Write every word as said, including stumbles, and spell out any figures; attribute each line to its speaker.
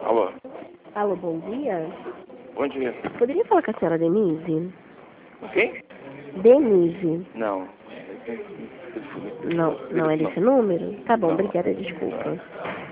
Speaker 1: Alô?
Speaker 2: Alô, bom dia.
Speaker 1: Bom dia.
Speaker 2: Poderia falar com a senhora Denise?
Speaker 1: Quem?
Speaker 2: Denise.
Speaker 1: Não.
Speaker 2: Não, não é desse número? Tá bom, obrigada, desculpa.